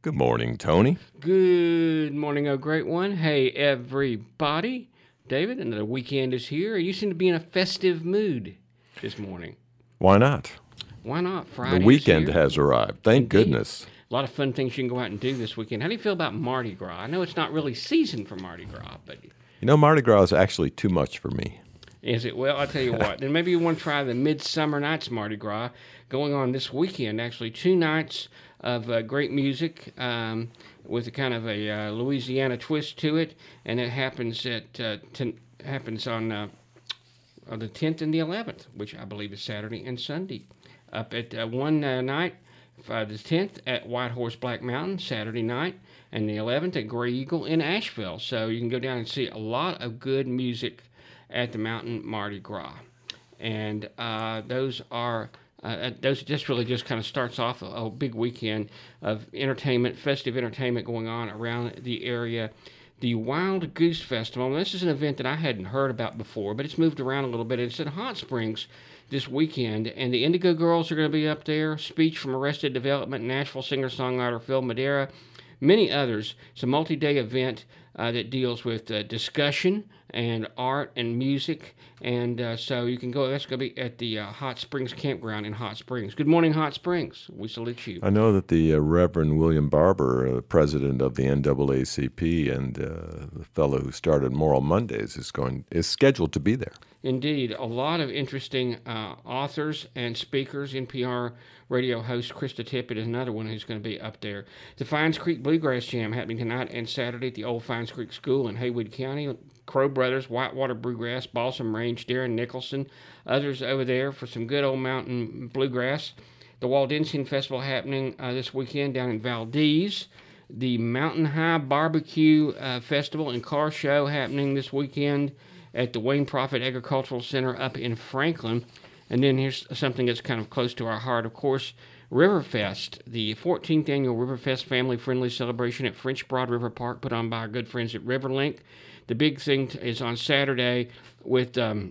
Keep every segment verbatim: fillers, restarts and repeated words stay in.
Good morning, Tony. Good morning, oh great one. Hey, everybody. David, another weekend is here. You seem to be in a festive mood this morning. Why not? Why not? Friday The weekend is here. has arrived. Thank Indeed. goodness. A lot of fun things you can go out and do this weekend. How do you feel about Mardi Gras? I know it's not really season for Mardi Gras, but... You know, Mardi Gras is actually too much for me. Is it? Well, I'll tell you what. Then maybe you want to try the Midsummer Nights Mardi Gras going on this weekend. Actually, two nights of uh, great music um, with a kind of a uh, Louisiana twist to it, and it happens at uh, ten, happens on, uh, on the tenth and the eleventh, which I believe is Saturday and Sunday. Up at uh, one uh, night, uh, the tenth at White Horse Black Mountain, Saturday night, and the eleventh at Gray Eagle in Asheville. So you can go down and see a lot of good music at the Mountain Mardi Gras. And uh, those are... Uh, those just really just kind of starts off a, a big weekend of entertainment, festive entertainment going on around the area. The Wild Goose Festival, and this is an event that I hadn't heard about before, but it's moved around a little bit. It's at Hot Springs this weekend, and the Indigo Girls are going to be up there. Speech from Arrested Development, Nashville singer-songwriter Phil Madera, many others. It's a multi-day event uh, that deals with uh, discussion and art and music, and uh, so you can go. That's going to be at the uh, Hot Springs Campground in Hot Springs. Good morning, Hot Springs. We salute you. I know that the uh, Reverend William Barber, uh, president of the N double A C P, and uh, the fellow who started Moral Mondays, is going is scheduled to be there. Indeed, a lot of interesting uh, authors and speakers. N P R radio host Krista Tippett is another one who's going to be up there. The Fines Creek Bluegrass Jam happening tonight and Saturday at the Old Fines Creek School in Haywood County. Crow Brothers, Whitewater Bluegrass, Balsam Range, Darren Nicholson, others over there for some good old mountain bluegrass. The Waldensian Festival happening uh, this weekend down in Valdez. The Mountain High Barbecue uh, Festival and Car Show happening this weekend at the Wayne Prophet Agricultural Center up in Franklin. And then here's something that's kind of close to our heart, of course, Riverfest, the fourteenth annual Riverfest family-friendly celebration at French Broad River Park, put on by our good friends at Riverlink. The big thing is on Saturday with um,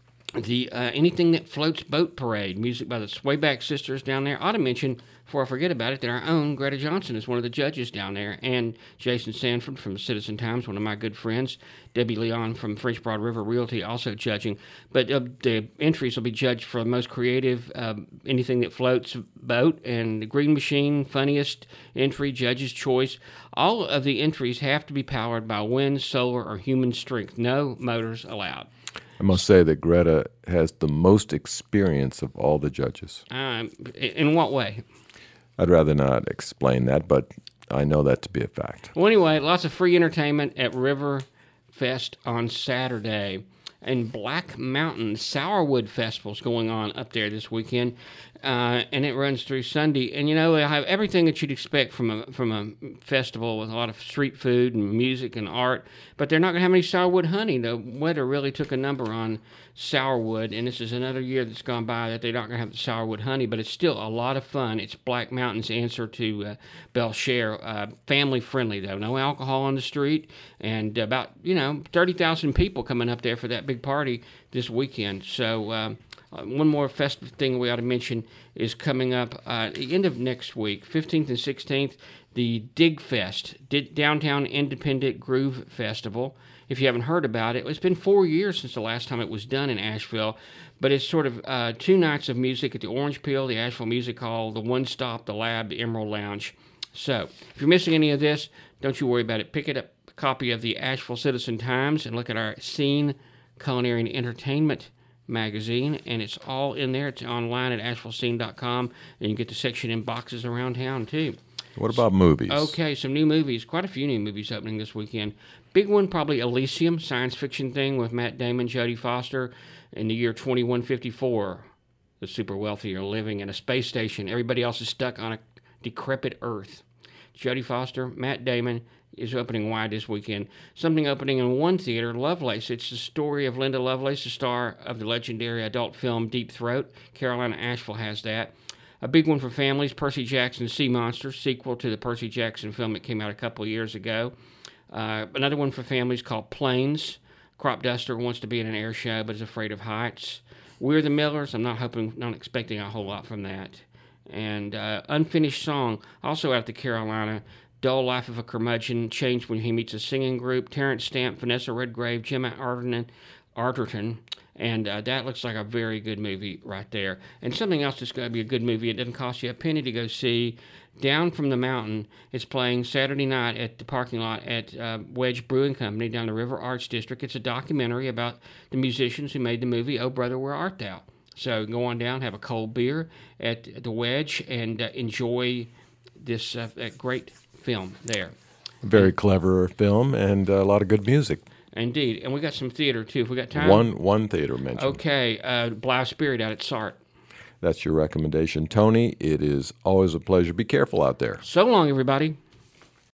the uh, Anything That Floats Boat Parade, music by the Swayback Sisters down there. I ought to mention, before I forget about it, that our own Greta Johnson is one of the judges down there, and Jason Sanford from Citizen Times, one of my good friends, Debbie Leon from French Broad River Realty also judging. But uh, the entries will be judged for the most creative, uh, Anything That Floats boat, and the Green Machine, funniest entry, judge's choice. All of the entries have to be powered by wind, solar, or human strength. No motors allowed. I must say that Greta has the most experience of all the judges. Um, in what way? I'd rather not explain that, but I know that to be a fact. Well, anyway, lots of free entertainment at Riverfest on Saturday. And Black Mountain Sourwood Festival's going on up there this weekend, uh, and it runs through Sunday. And you know, they have everything that you'd expect from a from a festival with a lot of street food and music and art. But they're not going to have any sourwood honey. The weather really took a number on sourwood, and this is another year that's gone by that they're not going to have the sourwood honey. But it's still a lot of fun. It's Black Mountain's answer to uh, Belshare. Uh, family friendly though, no alcohol on the street, and about you know thirty thousand people coming up there for that big party this weekend. So uh, one more festive thing we ought to mention is coming up uh, at the end of next week, fifteenth and sixteenth, the Dig Fest, D- Downtown Independent Groove Festival. If you haven't heard about it, it's been four years since the last time it was done in Asheville, but it's sort of uh, two nights of music at the Orange Peel, the Asheville Music Hall, the One Stop, the Lab, the Emerald Lounge. So if you're missing any of this, don't you worry about it. Pick it up, a copy of the Asheville Citizen Times, and look at our Scene Culinary and Entertainment magazine, and it's all in there. It's online at asheville scene dot com, and you get the section in boxes around town too. What about movies? Okay, some new movies. Quite a few new movies opening this weekend. Big one, probably Elysium, science fiction thing with Matt Damon, Jodie Foster, in the year twenty-one fifty-four. The super wealthy are living in a space station. Everybody else is stuck on a decrepit Earth. Jodie Foster, Matt Damon, is opening wide this weekend. Something opening in one theater, Lovelace. It's the story of Linda Lovelace, the star of the legendary adult film Deep Throat. Carolina Asheville has that. A big one for families, Percy Jackson's Sea Monster, sequel to the Percy Jackson film that came out a couple of years ago. Uh, another one for families called Planes. Crop Duster wants to be in an air show but is afraid of heights. We're the Millers. I'm not hoping, not expecting a whole lot from that. And uh, Unfinished Song, also out of the Carolina. Dull Life of a Curmudgeon, changed when he meets a singing group. Terrence Stamp, Vanessa Redgrave, Gemma Arterton, Arterton, and uh, that looks like a very good movie right there. And something else that's going to be a good movie, it doesn't cost you a penny to go see. Down from the Mountain is playing Saturday night at the parking lot at uh, Wedge Brewing Company down the River Arts District. It's a documentary about the musicians who made the movie Oh Brother, Where Art Thou? So go on down, have a cold beer at the Wedge, and uh, enjoy this uh, great film there. Very clever film and a lot of good music. Indeed. And we got some theater, too, if we got time. One one theater mentioned. Okay. Uh, Blythe Spirit out at Sart. That's your recommendation. Tony, it is always a pleasure. Be careful out there. So long, everybody.